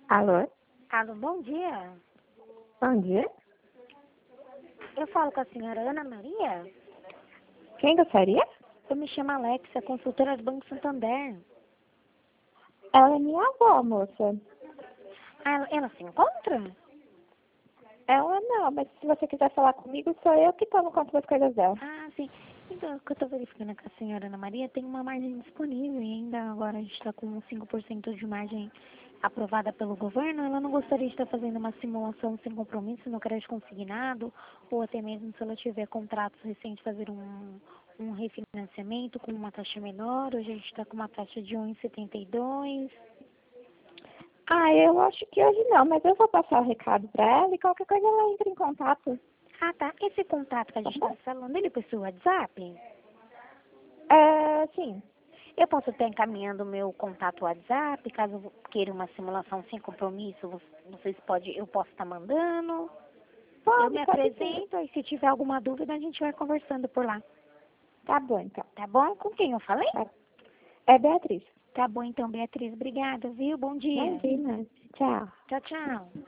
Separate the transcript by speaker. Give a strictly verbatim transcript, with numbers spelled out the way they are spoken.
Speaker 1: Alô?
Speaker 2: Alô, bom dia.
Speaker 1: Bom dia.
Speaker 2: Eu falo com a senhora Ana Maria.
Speaker 1: Quem gostaria?
Speaker 2: Eu me chamo Alexa, consultora do Banco Santander.
Speaker 1: Ela é minha avó, moça.
Speaker 2: Ah, ela, ela se encontra?
Speaker 1: Ela não, mas se você quiser falar comigo, sou eu que tomo conta das coisas dela.
Speaker 2: Ah, sim. Então, o que eu estou verificando com a senhora Ana Maria, tem uma margem disponível e ainda agora a gente está com cinco por cento de margem aprovada pelo governo. Ela não gostaria de estar fazendo uma simulação sem compromisso no crédito consignado, ou até mesmo se ela tiver contratos recentes, fazer um, um refinanciamento com uma taxa menor. Hoje a gente está com uma taxa de um vírgula setenta e dois.
Speaker 1: Ah, eu acho que hoje não, mas eu vou passar o recado pra ela e qualquer coisa ela entra em contato.
Speaker 2: Ah, tá. Esse contato que a gente está falando, ele possui WhatsApp?
Speaker 1: É, sim.
Speaker 2: Eu posso estar encaminhando o meu contato WhatsApp, caso queira uma simulação sem compromisso, vo- vocês pode, eu posso estar mandando. Eu
Speaker 1: Pode,
Speaker 2: me
Speaker 1: pode sim.
Speaker 2: apresento e se tiver alguma dúvida a gente vai conversando por lá.
Speaker 1: Tá bom, então.
Speaker 2: Tá bom? Com quem eu falei?
Speaker 1: Tá. É Beatriz.
Speaker 2: Tá bom então, Beatriz. Obrigada, viu? Bom dia.
Speaker 1: Imagina. Tchau.
Speaker 2: Tchau, tchau.